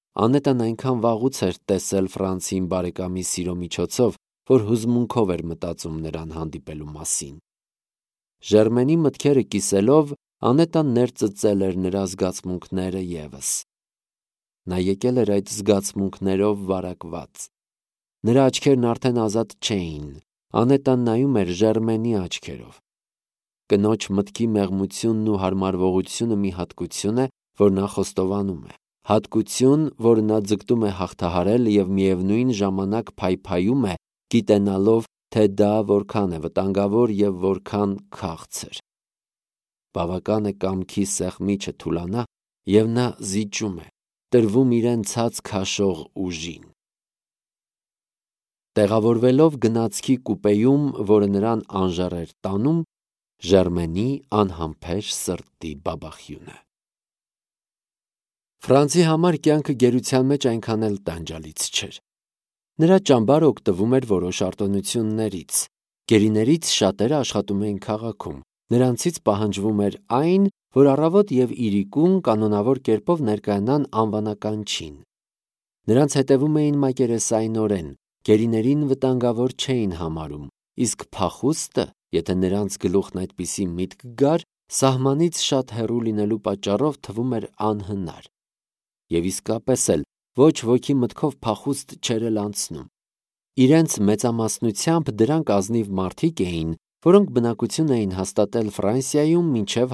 Անետան այնքան վաղուց էր տեսել Ֆրանցին բարեկամի սիրո միջոցով, որ հուզմունքով էր մտածում նրան հանդիպելու մասին։ Ժերմենի մտքերը կիսելով, Անետան ներծծել էր նրա զգացմունքները ևս։ Նա եկել էր այդ զգացմունքներով վարակված։ Նրա աչքերն արդեն ազատ չէին։ Անետան նայում էր Ժերմենի աչքերով։ Կնոջ մտքի մեղմությունն ու հարմարվողությունը մի հատկություն է, որ նա խոստովանում է։ Հատկություն, որը նա ձգտում է հաղթահարել և միևնույն ժամանակ փայփայում է, գիտենալով, թե դա որքան է վտանգավոր և որքան քաղցր։ Բավական է կամքի սեղմիչը թուլանա, և նա զիջում է, տրվում իրեն ցած քաշող ուժին։ Տեղավորվելով գնացքի կուպեում, որը նրան անժեռ էր տանում, Ժերմենի անհամբեր սրտի բաբախյունը։ Ֆրանցի համար կյանքը գերության մեջ այնքան էլ տանջալից չէր։ Նրա ճամբարը օգտվում էր որոշ արտոնություններից։ Գերիներից շատերը աշխատում էին քաղաքում։ Նրանցից պահանջվում էր այն, որ առավոտ և իրիկուն կանոնավոր կերպով ներկայանան անվանականչին։ Նրանց հետևում էին մակերեսայնորեն, գերիներին վտանգավոր չէին համարում, իսկ փախուստը, եթե նրանց գլուխն այդպիսի միտք գար, սահմանից շատ հեռու լինելու պատճառով թվում էր անհնար։ Եվ իսկապես էլ ոչ ոքի մտքով փախուստ չէր էլ անցնում։ Իրենց մեծամասնությամբ դրանք ազնիվ մարդիկ էին, որոնք բնակություն էին հաստատել Ֆրանսիայում մինչև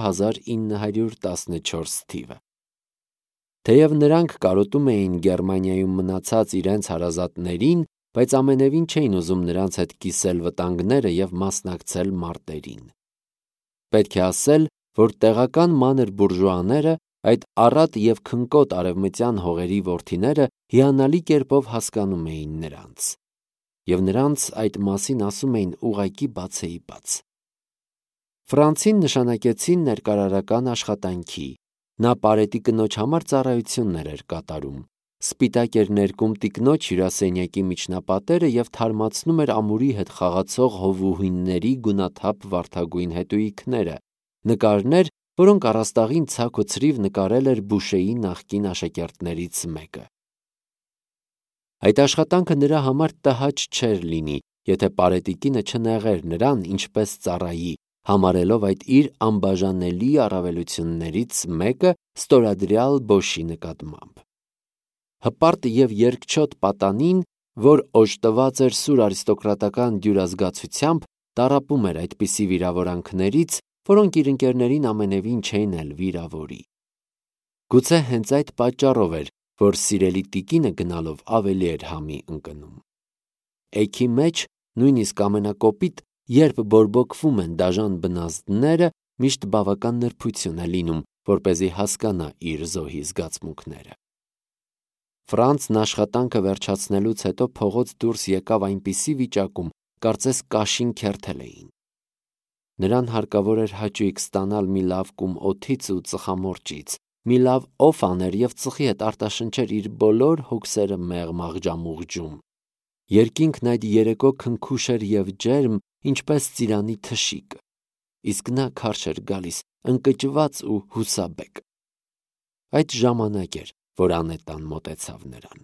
1914 թիվը։ Թեև նրանք կարոտում էին Գերմանիայում մնացած իրենց հարազատներին, բայց ամենևին չէին ուզում նրանց հետ կիսել վտանգները և մասնակցել մարտերին։ Պետք է ասել, որ տեղական մանր բուրժուաները, այդ առատ և քնկոտ արևմտյան հողերի որդիները հիանալի կերպով հասկանում էին նրանց։ Եվ նրանց այդ մասին ասում էին ուղղակի բացեիբաց։ Ֆրանցին նշանակեցին ներկարարական աշխատանքի։ Նա պարետի կնոջ համար ծառայություններ էր կատարում։ Սպիտակ էր ներկում տիկնոջ հյուրասենյակի միջնապատերը և թարմացնում էր ամուրի հետ խաղացող հովուհիների գունաթափ վարդագույն հետույքները, նկարներ, որոնք առաստաղին ցաք ու ցրիվ նկարել էր Բուշեի նախկին աշակերտներից մեկը։ Այդ աշխատանքը նրա համար տհաճ չէր լինի, եթե պարետի կինը չնեղեր նրան ինչպես ծառայի, համարելով այդ իր անբաժանելի առավելություններից մեկը ստորադրյալ Բոշի նկատմամբ։ Հպարտ և երկչոտ պատանին, որ օժտված էր սուր արիստոկրատական դյուրազգացությամբ, տառապում էր այդպիսի վիրավորանքներից, որոնք իր ընկերներին ամենևին չէին էլ վիրավորի։ Գուցե հենց այդ պատճառով էր, որ սիրելի տիկինը գնալով ավելի էր համի ընկնում։ Էգի մեջ, նույնիսկ ամենակոպիտ, երբ բորբոքվում են դաժան բնազդները, միշտ բավական նրբություն է լինում, որպեսզի հասկանա իր զոհի զգացմունքները։ Ֆրանցն աշխատանքը վերջացնելուց հետո փողոց դուրս եկավ այնպիսի վիճակում, կարծես կաշին քերթել էին։ Նրան հարկավոր էր հաճույք ստանալ մի լավ կում օդից ու ծխամորճից, մի լավ օֆ աներ և ծխի հետ արտաշնչեր իր բոլոր հոգսերը մեղմ աղջամուղջում։ Երկինքն այդ երեկո քնքուշ էր և ջերմ, ինչպես ծիրանի թշիկը, իսկ նա քարշ էր գալիս, ընկճված ու հուսաբեկ։ Այդ ժամանակ էր, որ Անետան մոտեցավ նրան։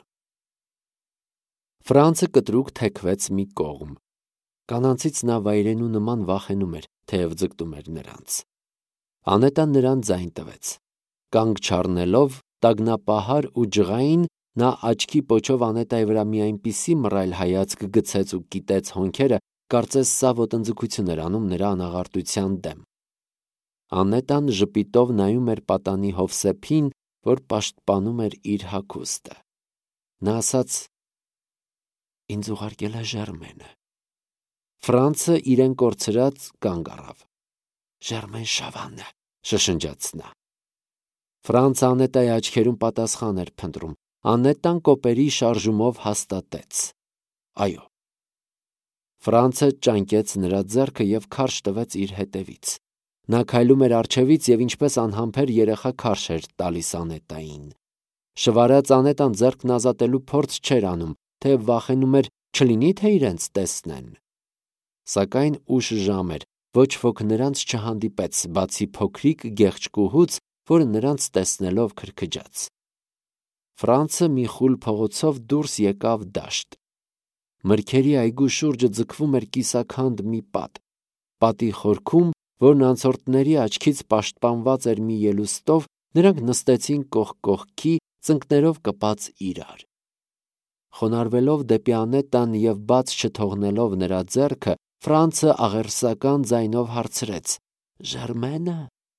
Ֆրանցը կտրուկ թեքվեց մի կողմ։ Կանանցից նա վայրենու նման վախենում էր, թեև ձգտում էր նրանց։ Անետան նրան ձայն տվեց։ Կանգ չառնելով, տագնապահար ու ջղային, նա աչքի պոչով Անետայի վրա մի այնպիսի մռայլ հայացք գցեց ու կիտեց հոնքերը, կարծես սա ոտնձգություն էր անում նրա անաղարտության դեմ։ Անետան ժպիտով նայում էր պատանի հովսեփին, որ պաշտպանում էր իր հագուստը։ Նա ասաց. «Ինձ ուղարկել է Ժերմենը»։ Ֆրանցը իրեն կորցրած կանգ առավ։ «Ժերմեն Շավանը», շշնջաց նա։ Ֆրանցը Անետայի աչքերում պատասխան էր փնտրում։ Անետան կոպերի շարժումով հաստատեց. «Այո»։ Ֆրանցը ճանկեց նրա ձեռքը և քարշ տվեց իր հետևից։ Նա քայլում էր առջևից և ինչպես անհամբեր երեխա քարշ էր տալիս Անետային։ Շվարած Անետան ձեռքն ազատելու փորձ չէր անում, թեև վախենում էր, չլինի թե իրենց տեսնեն։ Սակայն ուշ ժամ էր, ոչ ոք նրանց չհանդիպեց, բացի փոքրիկ գեղեցկուհուց, որը նրանց տեսնելով քրքջաց։ Ֆրանցը մի խուլ փողոցով դուրս եկավ դաշտ։ Մրգերի այգու շուրջը ձգվում էր կիսաքանդ մի պատ։ Պատի խորքում, որն անցորդների աչքից պաշտպանված էր մի ելուստով, նրանք նստեցին կողք կողքի, ծնկներով կպած իրար։ Խոնարհվելով դեպի Անետան և բաց չթողնելով նրա ձեռքը, Ֆրանցը աղերսական ձայնով հարցրեց. «Ժերմենը»։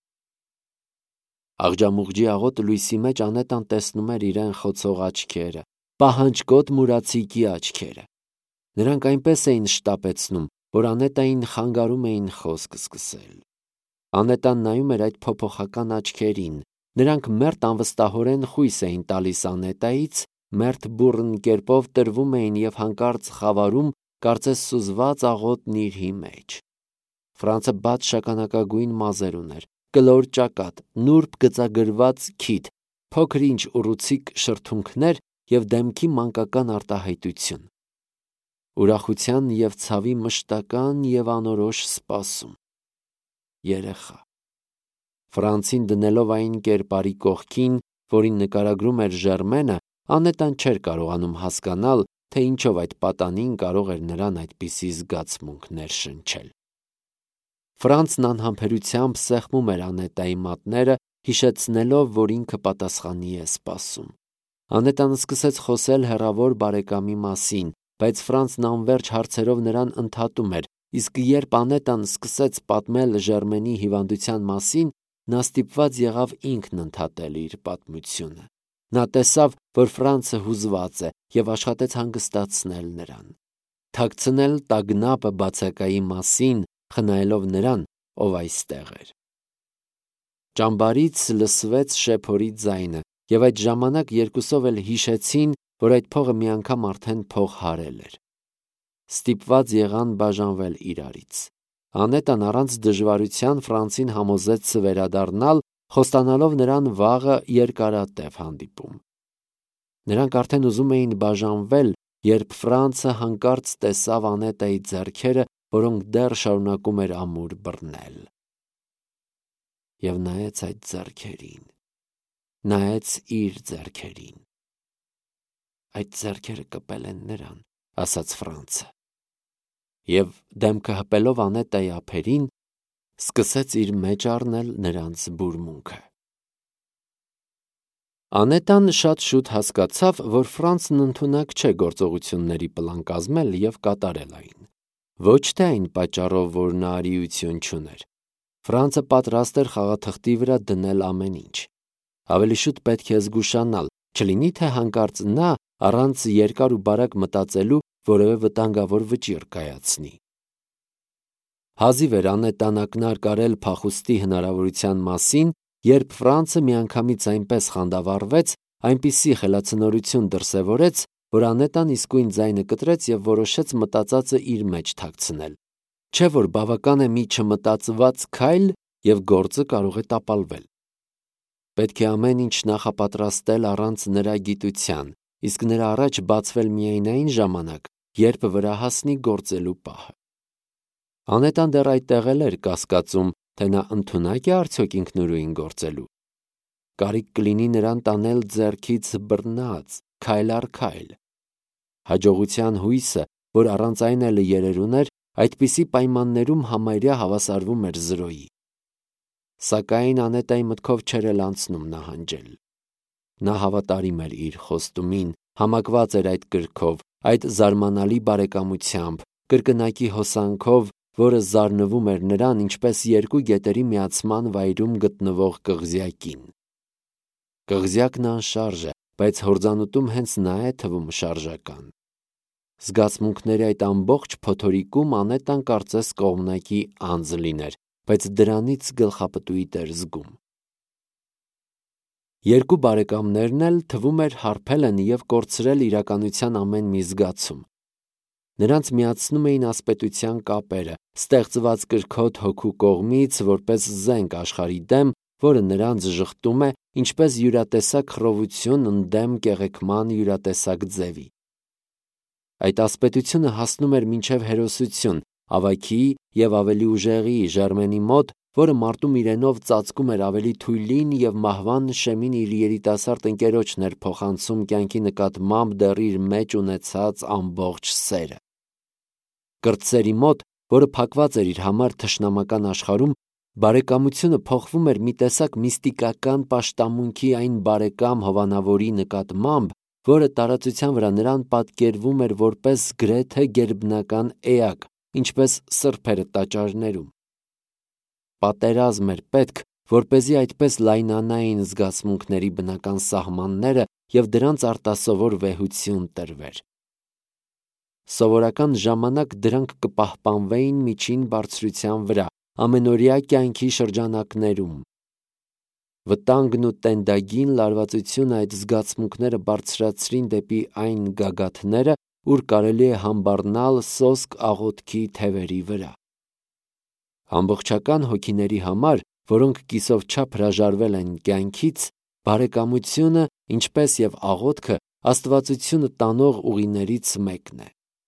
Աղջամուղջի աղոտ լույսի մեջ Անետան տեսնում էր իրեն խոցող աչքերը, պահանջկոտ մուրացիկի աչքերը։ Նրանք այնպես էին շտապեցնում, որ Անետային խանգարում էին խոսք սկսել։ Անետան նայում էր այդ փոփոխական աչքերին։ Նրանք մերթ անվստահորեն խույս էին տալիս Անետայից, մերթ բուռն կերպով տրվում էին և հանկարծ խավարում, կարծես սուզված աղոտն իրհի մեջ։ Ֆրանցը բաց շագանակագույն մազեր ուներ, կլոր ճակատ, նուրբ գծագրված քիթ, փոքր-ինչ ուռուցիկ շրթունքներ և դեմքի մանկական արտահայտություն։ Ուրախության և ցավի մշտական և անորոշ սպասում։ Երեխա։ Ֆրանցին դնելով այն կերպարի կողքին, որին նկարագրում էր Ժերմենը, Անետան չէր կարողանում հասկանալ, թե ինչով այդ պատանին կարող էր նրան այդպիսի զգացմունք ներշնչել։ Ֆրանցն անհամբերությամբ սեղմում էր Անետայի մատները, հիշեցնելով, որ ինքը պատասխանի է սպասում։ Անետան սկսեց խոսել հեռավոր բարեկամի մասին, բայց Ֆրանցն անվերջ հարցերով նրան ընդհատում էր, իսկ երբ Անետան սկսեց պատմել Ժերմենի հիվանդության մասին, նա ստիպված եղավ ինքն ընդհատել իր պատմությունը։ Նա տեսավ, որ Ֆրանցը հուզված է և աշխատեց հանգստացնել նրան, թաքցնել տագնապը բացակայի մասին, խնայելով նրան, ով այստեղ էր։ Ճամբարից լսվեց շեփորի ձայնը, և այդ ժամանակ երկուսով էլ հիշեցին, որ այդ փողը մի անգամ արդեն փող հարել էր։ Ստիպված եղան բաժանվել իրարից։ Անետան առանց դժվարության Ֆրանցին համոզեց վերադառնալ, խոստանալով նրան վաղը երկարատև հանդիպում։ Նրանք արդեն ուզում էին բաժանվել, երբ Ֆրանցը հանկարծ տեսավ Անետայի ձեռքերը, որոնք դեռ շարունակում էր ամուր բռնել։ Եվ նայեց այդ ձեռքերին, նայեց իր ձեռքերին։ Այդ ձեռքերը կպել են նրան, ասաց Ֆրանցը։ Եվ դեմքը հպելով Անետայի ափերին, սկսեց իր մեջ առնել նրանց բուրմունքը։ Անետան շատ շուտ հասկացավ, որ Ֆրանցն ընդունակ չէ գործողությունների պլան կազմել և կատարել այն։ Ոչ թե այն պատճառով, որ նա արիություն չուներ։ Ֆրանցը պատրաստ էր խաղաթղթի վրա դնել ամեն ինչ։ Ավելի շուտ պետք է զգուշանալ, չլինի թե հանկարծ նա, առանց երկար ու բարակ մտածելու, որևէ վտանգավոր վճիռ կայացնի։ Հազիվ էր Անետան ակնարկ արել փախուստի հնարավորության մասին, երբ Ֆրանցը միանգամից այնպես խանդավառվեց, այնպիսի խելացնորություն դրսևորեց, որ Անետան իսկույն ձայնը կտրեց և որոշեց մտածածը իր մեջ թաքցնել։ Չէ՞ որ բավական է մի չմտածված քայլ, և գործը կարող է տապալվել։ Պետք է ամեն ինչ նախապատրաստել առանց նրա գիտության, իսկ նրա առաջ բացվել միայն այն ժամանակ, երբ վրա հասնի գործելու պահը։ Անետան դեռ այդտեղ էր կասկածում, թե նա ընդունակ է արդյոք ինքնուրույն գործելու։ Կարիք կլինի նրան տանել ձեռքից բռնած, քայլ առ քայլ։ Հաջողության հույսը, որ առանց այն էլ երերուն էր, այդպիսի պայմաններում համարյա հավասարվում էր զրոյի։ Սակայն Անետայի մտքով չէր էլ անցնում նահանջել։ Նա հավատարիմ էր իր խոստումին, համակված էր այդ կրքով, այդ զարմանալի բարեկամությամբ, կրկնակի հոսանքով, որը զարնվում էր նրան ինչպես երկու գետերի միացման վայրում գտնվող կղզյակին։ Կղզյակն անշարժ է, բայց հորձանուտում հենց նա է թվում շարժական։ Զգացմունքների այդ ամբողջ փոթորիկում Անետան կարծես կողմնակի անձ լիներ, բայց դրանից գլխապտույտ էր զգում։ Երկու բարեկամներն էլ թվում էր հարբել են և կորցրել իրականության ամեն մի զգացում։ Նրանց միացնում էին ասպետության կապերը, ստեղծված կրքոտ հոգու կողմից, որպես զենք աշխարհի դեմ, որը նրանց ժխտում է, ինչպես յուրատեսակ խռովություն ընդդեմ կեղեքման յուրատեսակ ձևի։ Այդ ասպետությունը հասնում էր մինչև հերոսություն, ավագի և ավելի ուժեղի Ժերմենի մոտ, որը մարտում իրենով ծածկում էր ավելի թույլին և մահվան շեմին իր երիտասարդ ընկերոջն էր փոխանցում կյանքի նկատմամբ դեռ իր մեջ ունեցած ամբողջ սերը։ Կրտսերի մոտ, որը փակված էր իր համար թշնամական աշխարհում, բարեկամությունը փոխվում էր մի տեսակ միստիկական պաշտամունքի այն բարեկամ հովանավորի նկատմամբ, որը տարածության վրա նրան պատկերվում էր որպես գրեթե գերբնական էակ, ինչպես սրբերը տաճարներում։ Պատերազմ էր պետք, որպեսզի այդպես լայնանային զգացմունքների բնական սահմանները և դրանց արտասովոր վեհություն տրվեր։ Սովորական ժամանակ դրանք կպահպանվեին միջին բարձրության վրա, ամենօրյա կյանքի շրջանակներում։ Վտանգն ու տենդագին լարվածությունը այդ զգացմունքները բարձրացրին դեպի այն գագաթները, ուր կարելի է համբառնալ սոսկ աղոթքի թևերի վրա։ Ամբողջական հոգիների համար, որոնք կիսով չափ հրաժարվել են կյանքից, բարեկամությունը, ինչպես և աղոթքը, աստվածությունը տանող ուղիներից մեկն է։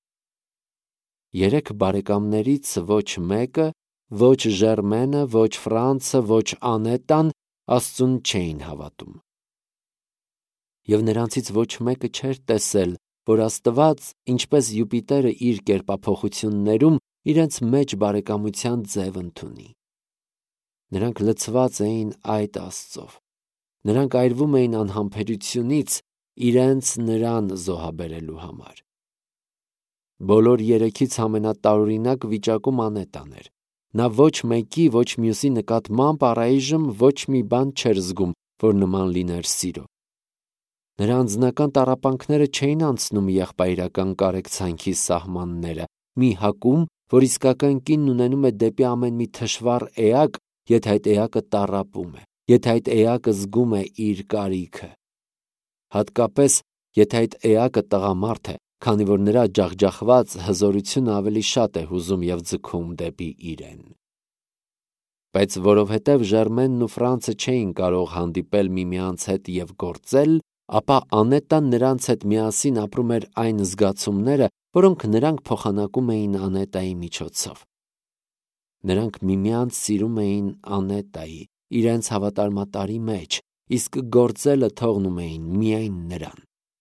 Երեք բարեկամներից ոչ մեկը, ոչ Ժերմենը, ոչ Ֆրանցը, ոչ Անետան Աստծուն չէին հավատում։ Եվ նրանցից ոչ մեկը չէր տեսել, որ Աստված, ինչպես Յուպիտերը իր կերպափոխություններում, իրենց մեջ բարեկամության ձև ընդունի։ Նրանք լցված էին այդ Աստծով։ Նրանք այրվում էին անհամբերությունից իրենց նրան զոհաբերելու համար։ Բոլոր երեքից ամենատարօրինակ վիճակում Անետան էր։ Նա ոչ մեկի, ոչ մյուսի նկատմամբ առայժմ ոչ մի բան չէր զգում, որ նման լիներ սիրո։ Նրա անձնական տառապանքները չէին անցնում եղբայրական կարեկցանքի սահմանները, մի հակում, որ իսկական կինն ունենում է դեպի ամեն մի թշվառ էակ, եթե այդ էակը տառապում է, եթե այդ էակը զգում է իր կարիքը։ Հատկապես, եթե այդ էակը տղամարդ է, քանի որ նրա ջախջախված հզորությունը ավելի շատ է հուզում և ձգում դեպի իրեն։ Բայց որովհետև Ժերմենն ու Ֆրանցը չէին կարող հանդիպել միմյանց հետ և գործել, ապա Անետան նրանց հետ միասին ապրում էր այն զգացումները, որոնք նրանք փոխանակում էին Անետայի միջոցով։ Նրանք միմյանց սիրում էին Անետայի, իրենց հավատարմատարի մեջ, իսկ գործելը թողնում էին միայն նրան։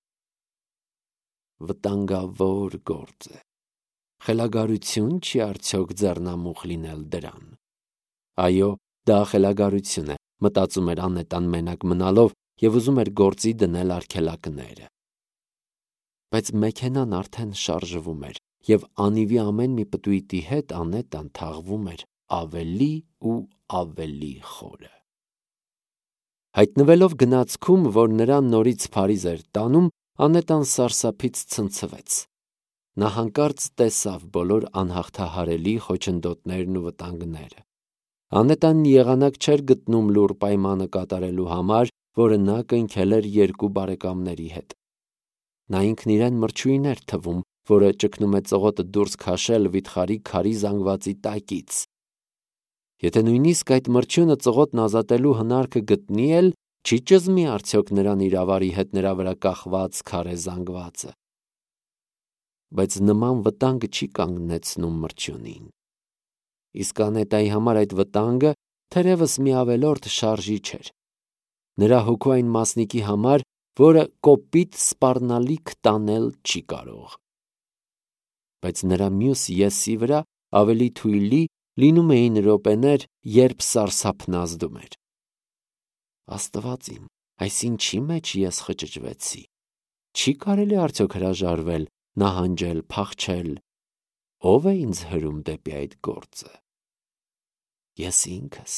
Վտանգավոր գործ է։ Խելագարություն չի արդյոք ձեռնամուխ լինել դրան։ Այո, դա խելագարություն է, մտածում էր Անետան մենակ մնալով և ուզում էր գործի դնել արգելակները։ Բայց մեքենան արդեն շարժվում էր, և անիվի ամեն մի պտույտի հետ Անետան թաղվում էր ավելի ու ավելի խորը։ Հայտնվելով գնացքում, որ նրան նորից Փարիզ էր տանում, Անետան սարսափից ցնցվեց։ Նա հանկարծ տեսավ բոլոր անհաղթահարելի խոչընդոտներն ու վտանգները։ Անետան եղանակ չէր գտնում լուռ պայմանը կատարելու համար, որը նա կնքել էր երկու բարեկամների հետ։ Նա ինքն իրեն մրջույն էր թվում, որը ճգնում է ծղոտը դուրս քաշել վիթխարի քարի զանգվածի տակից։ Եթե նույնիսկ այդ մրջյունը ծղոտն ազատելու հնարքը գտնի էլ, չի ճզմի արդյոք նրան իր ավարի հետ նրա վրա կախված քարե զանգվածը։ Բայց նման վտանգը չի կանգնեցնում մրջյունին։ Իսկ Անետայի համար այդ վտանգը թերևս մի ավելորդ շարժիչ էր։ Նրա հոգու այն մասնիկի համար, որը կոպիտ սպառնալիք տանել չի կարող։ Բայց նրա մյուս եսի վրա ավելի թույլի լինում էին րոպեներ, երբ սարսափն ազդում էր։ Աստված իմ, այս ինչի մեջ ես խճճվեցի։ Չի կարելի արդյոք հրաժարվել, նահանջել, փախչել։ Ո՞վ է ինձ հրում դեպի այդ գործը։ Ես ինքս։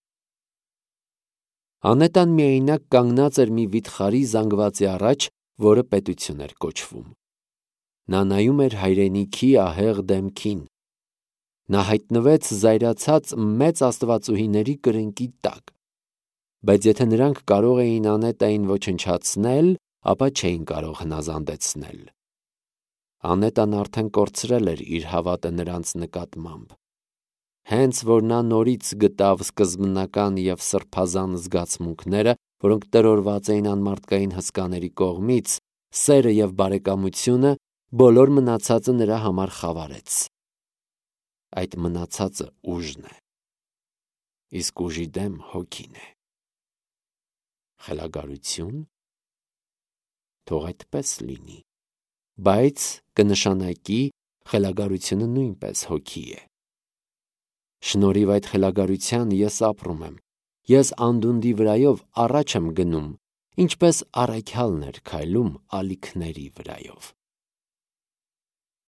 Անետան միայնակ կանգնած էր մի վիթխարի զանգվածի առաջ, որը պետություն էր կոչվում։ Նա նայում էր հայրենիքի ահեղ դեմքին։ Նա հայտնվեց զայրացած մեծ աստվածուհիների կրնկի տակ։ Բայց եթե նրանք կարող էին Անետային ոչնչացնել, ապա չէին կարող հնազանդեցնել։ Անետան արդեն կորցրել էր իր հավատը նրանց նկատմամբ։ Հենց որ նա նորից գտավ սկզբնական և սրբազան զգացմունքները, որոնք տրորված էին անմարդկային հսկաների կողմից, սերը և բարեկամությունը, բոլոր մնացածը նրա համար խավարեց։ Այդ մնացածը ուժն է։ իսկ ուժի դեմ հոգին է։ Խելագարություն, թող այդպես լինի, բայց կնշանակի խելագարությունը նույնպես հոգի է։ Շնորհիվ այդ խելագարության ես ապրում եմ, ես անդունդի վրայով առաջ եմ գնում, ինչպես առաքյալն էր քայլում ալիքների վրայով։